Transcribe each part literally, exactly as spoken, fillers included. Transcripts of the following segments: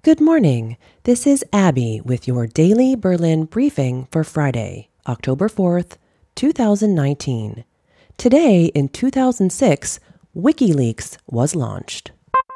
Good morning. This is Abby with your daily Berlin briefing for Friday, October fourth, two thousand nineteen. Today, in two thousand six, WikiLeaks was launched.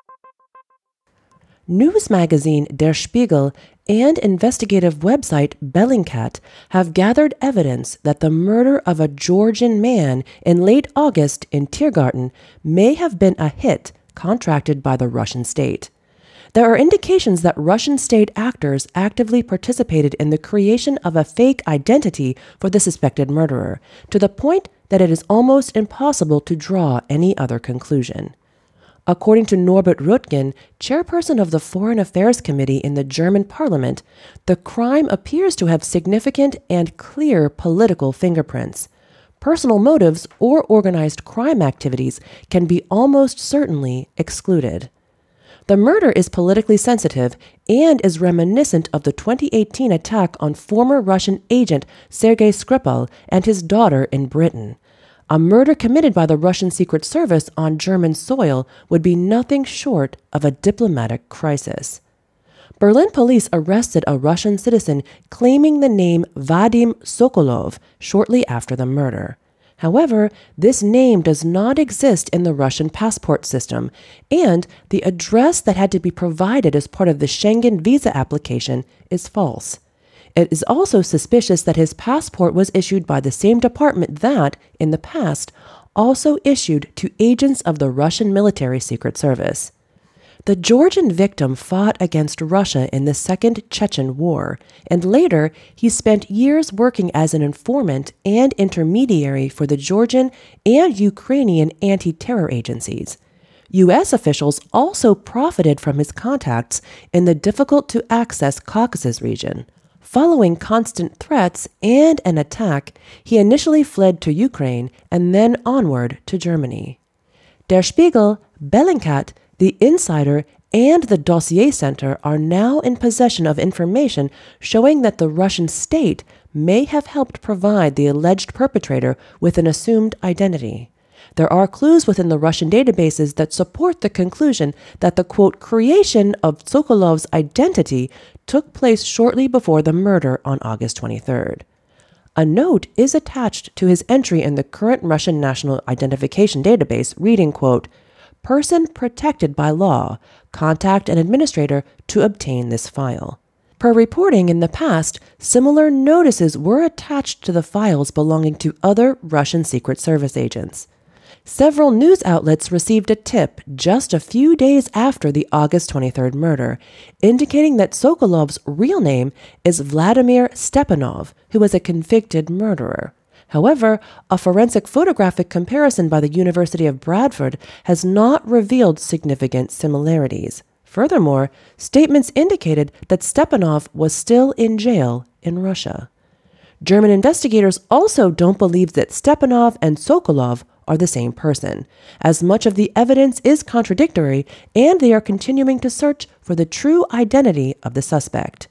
News magazine Der Spiegel and investigative website Bellingcat have gathered evidence that the murder of a Georgian man in late August in Tiergarten may have been a hit contracted by the Russian state. There are indications that Russian state actors actively participated in the creation of a fake identity for the suspected murderer, to the point that it is almost impossible to draw any other conclusion. According to Norbert Röttgen, chairperson of the Foreign Affairs Committee in the German parliament, the crime appears to have significant and clear political fingerprints. Personal motives or organized crime activities can be almost certainly excluded. The murder is politically sensitive and is reminiscent of the twenty eighteen attack on former Russian agent Sergei Skripal and his daughter in Britain. A murder committed by the Russian Secret Service on German soil would be nothing short of a diplomatic crisis. Berlin police arrested a Russian citizen claiming the name Vadim Sokolov shortly after the murder. However, this name does not exist in the Russian passport system, and the address that had to be provided as part of the Schengen visa application is false. It is also suspicious that his passport was issued by the same department that, in the past, also issued to agents of the Russian military secret service. The Georgian victim fought against Russia in the Second Chechen War, and later he spent years working as an informant and intermediary for the Georgian and Ukrainian anti-terror agencies. U S officials also profited from his contacts in the difficult-to-access Caucasus region. Following constant threats and an attack, he initially fled to Ukraine and then onward to Germany. Der Spiegel, Bellingcat, The Insider, and the Dossier Center are now in possession of information showing that the Russian state may have helped provide the alleged perpetrator with an assumed identity. There are clues within the Russian databases that support the conclusion that the, quote, creation of Sokolov's identity took place shortly before the murder on August twenty-third. A note is attached to his entry in the current Russian National Identification Database reading, quote, person protected by law, contact an administrator to obtain this file. Per reporting in the past, similar notices were attached to the files belonging to other Russian Secret Service agents. Several news outlets received a tip just a few days after the August twenty-third murder, indicating that Sokolov's real name is Vladimir Stepanov, who was a convicted murderer. However, a forensic photographic comparison by the University of Bradford has not revealed significant similarities. Furthermore, statements indicated that Stepanov was still in jail in Russia. German investigators also don't believe that Stepanov and Sokolov are the same person, as much of the evidence is contradictory, and they are continuing to search for the true identity of the suspect.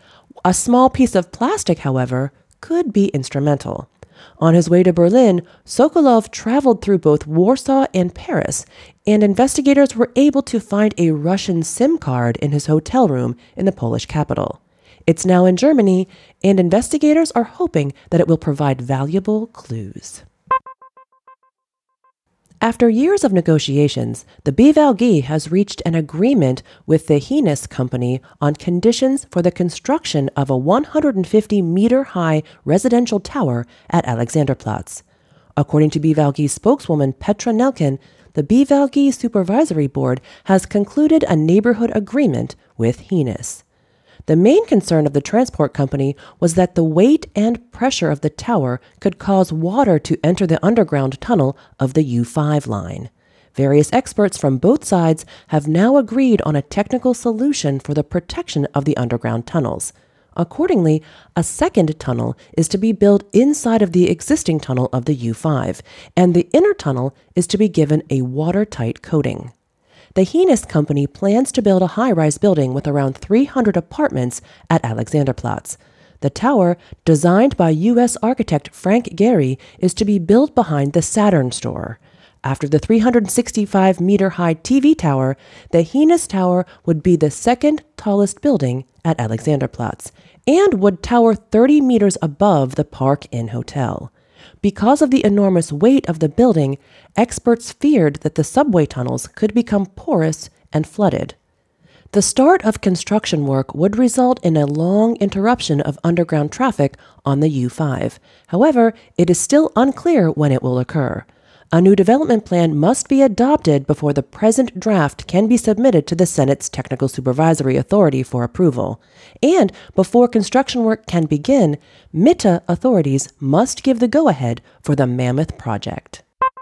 A small piece of plastic, however, could be instrumental. On his way to Berlin, Sokolov traveled through both Warsaw and Paris, and investigators were able to find a Russian SIM card in his hotel room in the Polish capital. It's now in Germany, and investigators are hoping that it will provide valuable clues. After years of negotiations, the B V G has reached an agreement with the Hines Company on conditions for the construction of a one hundred fifty meter high residential tower at Alexanderplatz. According to B V G spokeswoman Petra Nelken, the B V G Supervisory Board has concluded a neighborhood agreement with Hines. The main concern of the transport company was that the weight and pressure of the tower could cause water to enter the underground tunnel of the U five line. Various experts from both sides have now agreed on a technical solution for the protection of the underground tunnels. Accordingly, a second tunnel is to be built inside of the existing tunnel of the U five, and the inner tunnel is to be given a watertight coating. The Hines Company plans to build a high-rise building with around three hundred apartments at Alexanderplatz. The tower, designed by U S architect Frank Gehry, is to be built behind the Saturn store. After the three hundred sixty-five meter high T V tower, the Heinous Tower would be the second tallest building at Alexanderplatz and would tower thirty meters above the Park Inn Hotel. Because of the enormous weight of the building, experts feared that the subway tunnels could become porous and flooded. The start of construction work would result in a long interruption of underground traffic on the U five. However, it is still unclear when it will occur. A new development plan must be adopted before the present draft can be submitted to the Senate's Technical Supervisory Authority for approval. And before construction work can begin, Mitte authorities must give the go-ahead for the mammoth project.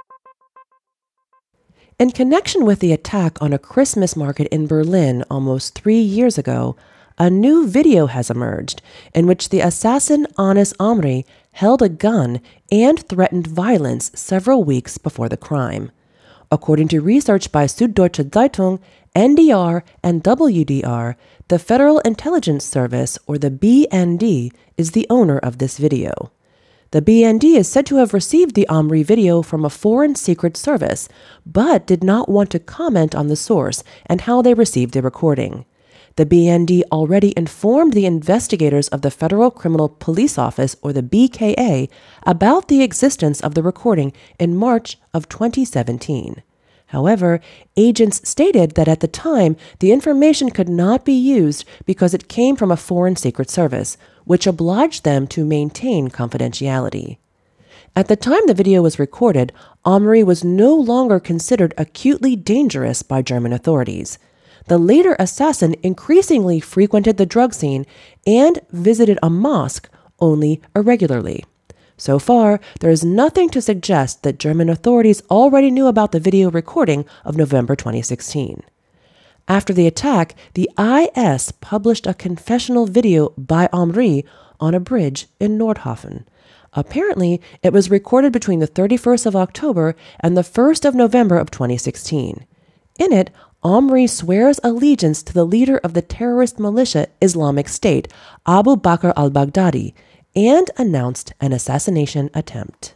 In connection with the attack on a Christmas market in Berlin almost three years ago, a new video has emerged in which the assassin Anis Amri held a gun and threatened violence several weeks before the crime. According to research by Süddeutsche Zeitung, N D R and W D R, the Federal Intelligence Service, or the B N D, is the owner of this video. The B N D is said to have received the Amri video from a foreign secret service, but did not want to comment on the source and how they received the recording. The B N D already informed the investigators of the Federal Criminal Police Office, or the B K A, about the existence of the recording in March of twenty seventeen. However, agents stated that at the time, the information could not be used because it came from a foreign secret service, which obliged them to maintain confidentiality. At the time the video was recorded, Amri was no longer considered acutely dangerous by German authorities. The later assassin increasingly frequented the drug scene and visited a mosque only irregularly. So far, there is nothing to suggest that German authorities already knew about the video recording of November twenty sixteen. After the attack, the I S published a confessional video by Amri on a bridge in Nordhofen. Apparently, it was recorded between the thirty-first of October and the first of November of twenty sixteen. In it, Amri swears allegiance to the leader of the terrorist militia Islamic State, Abu Bakr al-Baghdadi, and announced an assassination attempt.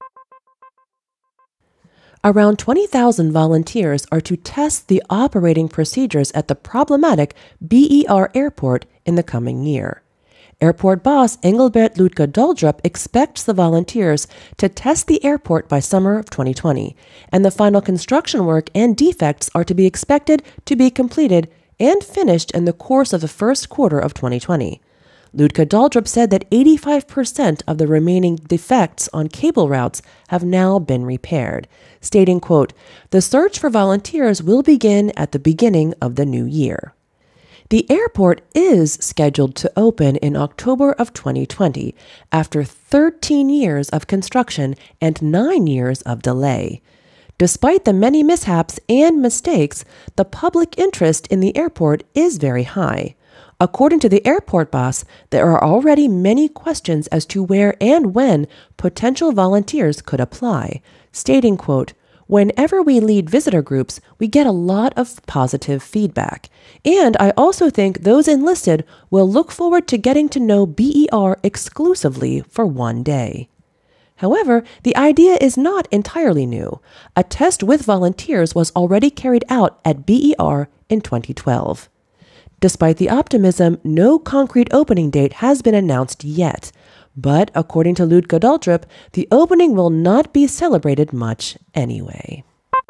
Around twenty thousand volunteers are to test the operating procedures at the problematic B E R airport in the coming year. Airport boss Engelbert Lütke-Daldrup expects the volunteers to test the airport by summer of twenty twenty, and the final construction work and defects are to be expected to be completed and finished in the course of the first quarter of twenty twenty. Lütke-Daldrup said that eighty-five percent of the remaining defects on cable routes have now been repaired, stating, quote, "The search for volunteers will begin at the beginning of the new year." The airport is scheduled to open in October of twenty twenty, after thirteen years of construction and nine years of delay. Despite the many mishaps and mistakes, the public interest in the airport is very high. According to the airport boss, there are already many questions as to where and when potential volunteers could apply, stating, quote, "Whenever we lead visitor groups, we get a lot of positive feedback. And I also think those enlisted will look forward to getting to know B E R exclusively for one day." However, the idea is not entirely new. A test with volunteers was already carried out at B E R in twenty twelve. Despite the optimism, no concrete opening date has been announced yet. But according to Lütke-Daldrup, the opening will not be celebrated much anyway.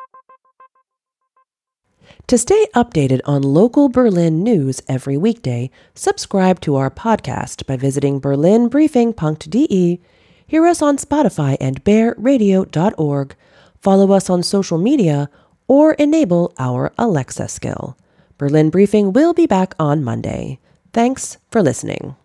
To stay updated on local Berlin news every weekday, subscribe to our podcast by visiting berlin briefing dot d e, hear us on Spotify and bear radio dot org, follow us on social media, or enable our Alexa skill. Berlin Briefing will be back on Monday. Thanks for listening.